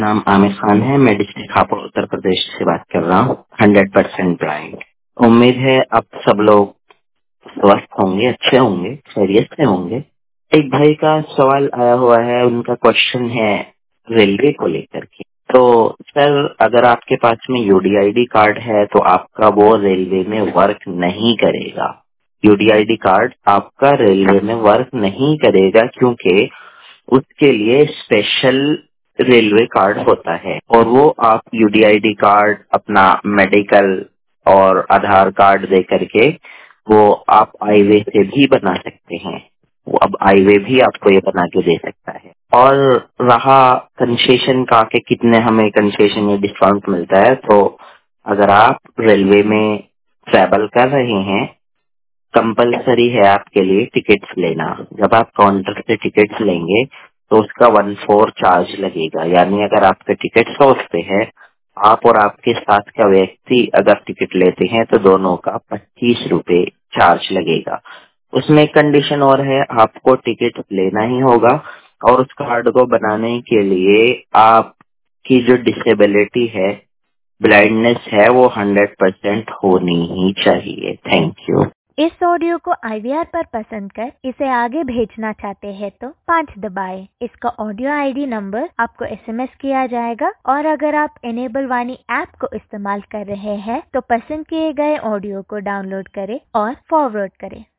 नाम आमिर खान है। मैं डिस्ट्रिक्ट हापुड़ उत्तर प्रदेश से बात कर रहा हूँ। 100% ब्लाइंड। उम्मीद है आप सब लोग स्वस्थ होंगे, अच्छे होंगे, खैरियत से होंगे। एक भाई का सवाल आया हुआ है, उनका क्वेश्चन है रेलवे को लेकर के। तो सर, अगर आपके पास में यूडीआईडी कार्ड है तो आपका वो रेलवे में वर्क नहीं करेगा। यूडीआईडी कार्ड आपका रेलवे में वर्क नहीं करेगा क्योंकि उसके लिए स्पेशल रेलवे कार्ड होता है और वो आप यूडीआईडी कार्ड, अपना मेडिकल और आधार कार्ड दे करके वो आप आईवे से भी बना सकते हैं। वो अब आईवे भी आपको ये बना के दे सकता है। और रहा कंसेशन का कि कितने हमें कंसेशन या डिस्काउंट मिलता है, तो अगर आप रेलवे में ट्रैवल कर रहे हैं, कंपलसरी है आपके लिए टिकट्स लेना। जब आप काउंटर से टिकट्स लेंगे तो उसका 1/4 चार्ज लगेगा। यानी अगर आपके टिकट 100 पे है, आप और आपके साथ का व्यक्ति अगर टिकट लेते हैं तो दोनों का 25 रुपए चार्ज लगेगा। उसमें एक कंडीशन और है, आपको टिकट लेना ही होगा और उस कार्ड को बनाने के लिए आपकी जो डिसेबिलिटी है, ब्लाइंडनेस है, वो 100% होनी ही चाहिए। Thank you. इस ऑडियो को IVR पर पसंद कर इसे आगे भेजना चाहते हैं तो 5 दबाएं। इसका ऑडियो ID नंबर आपको SMS किया जाएगा और अगर आप इनेबल वाणी ऐप को इस्तेमाल कर रहे हैं तो पसंद किए गए ऑडियो को डाउनलोड करें और फॉरवर्ड करें।